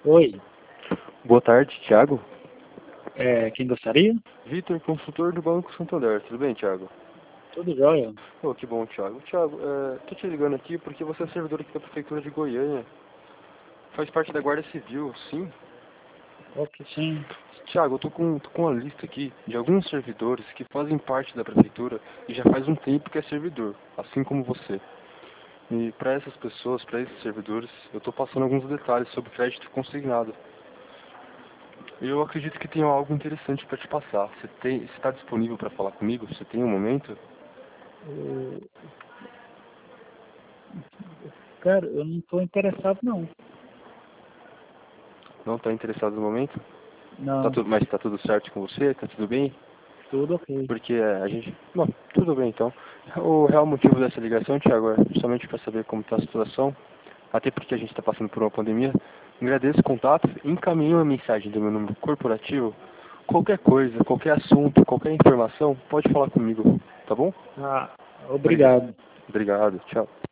Oi, Boa tarde, Thiago. quem gostaria? Vitor, consultor do Banco Santander. Tudo bem, Thiago? Tudo jóia. Oh, que bom, Thiago. Thiago, tô te ligando aqui porque você é servidor aqui da Prefeitura de Goiânia. Faz parte da Guarda Civil, sim? Ok, sim. Thiago, eu tô com uma lista aqui de alguns servidores que fazem parte da Prefeitura e já faz um tempo que é servidor, assim como você. E para essas pessoas, para esses servidores, eu tô passando alguns detalhes sobre crédito consignado. Eu acredito que tem algo interessante para te passar. Você está disponível para falar comigo? Você tem um momento? O- Cara, eu não estou interessado, não. Não está interessado no momento? Não, Mas está tudo certo com você? Está tudo bem? tudo ok. Porque a gente... Bom, tudo bem então. O real motivo dessa ligação, Thiago, é justamente para saber como está a situação. Até porque a gente está passando por uma pandemia. Agradeço o contato. Encaminhe uma mensagem do meu número corporativo. Qualquer coisa, qualquer assunto, qualquer informação, pode falar comigo. Tá bom? Ah, Obrigado. obrigado. Obrigado. Tchau.